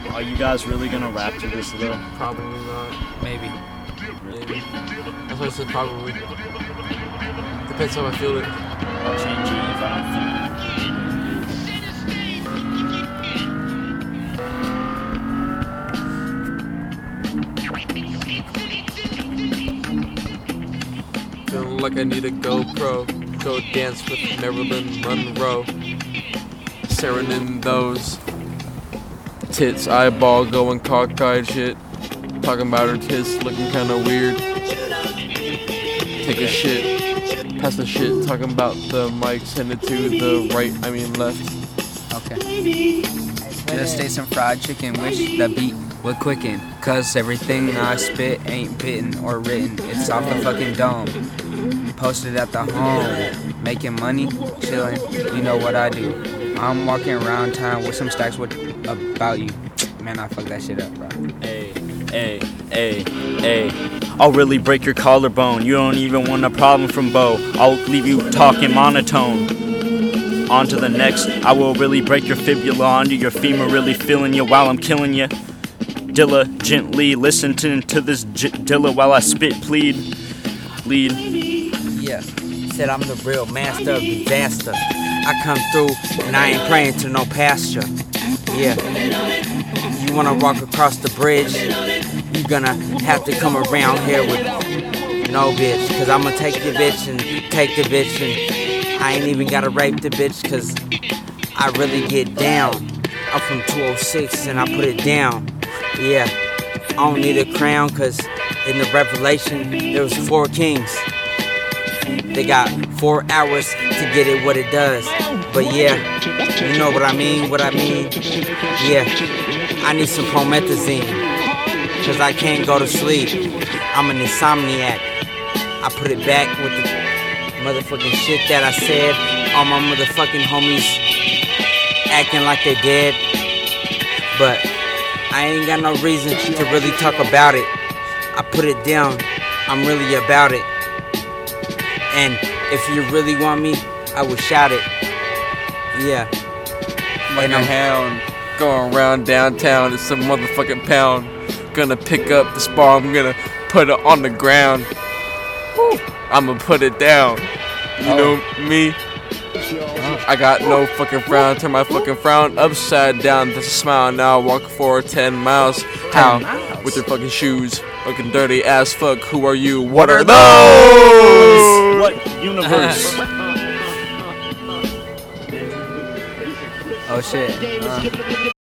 Are you guys really gonna rap to this though? Probably not. Maybe. Maybe. That's why I said probably. Depends how I feel it. I'll change it if I don't think. Feeling like I need a GoPro. Go dance with Marilyn Monroe. Serenading those tits, eyeball going cockeyed shit. Talking about her tits looking kinda weird. Take a shit, pass the shit. Talking about the mic, send it to the right, I mean left. Okay. Just stay some fried chicken, wish the beat would quicken. Cause everything I spit ain't bitten or written. It's off the fucking dome. Posted at the home. Making money, chilling, you know what I do. I'm walking around town with some stacks with about you. Man, I fucked that shit up, bro. Hey. I'll really break your collarbone. You don't even want a problem from Bo. I'll leave you talking monotone. On to the next. I will really break your fibula under your femur, really feeling you while I'm killing you. Diligently listen to this Dilla while I spit plead. Yeah, said I'm the real master of disaster. I come through and I ain't praying to no pasture. Yeah, you wanna walk across the bridge, you gonna have to come around here with no bitch. Cause I'ma take your bitch and take the bitch, and I ain't even gotta rape the bitch cause I really get down. I'm from 206 and I put it down. Yeah, I don't need a crown cause in the Revelation there was 4 kings. They got 4 hours to get it what it does. But yeah, you know what I mean? Yeah, I need some promethazine. Cause I can't go to sleep. I'm an insomniac. I put it back with the motherfucking shit that I said. All my motherfucking homies acting like they dead. But I ain't got no reason to really talk about it. I put it down. I'm really about it. And if you really want me, I will shout it. Yeah. Like a hound going around downtown at some motherfucking pound. Gonna pick up the spar, I'm gonna put it on the ground. Woo. I'ma put it down. You know me? I got no fucking frown. Turn my fucking frown upside down. That's a smile. Now I walk for 10 miles. How? With your fucking shoes. Looking dirty as fuck. Who are you? What are those? What universe? Oh shit.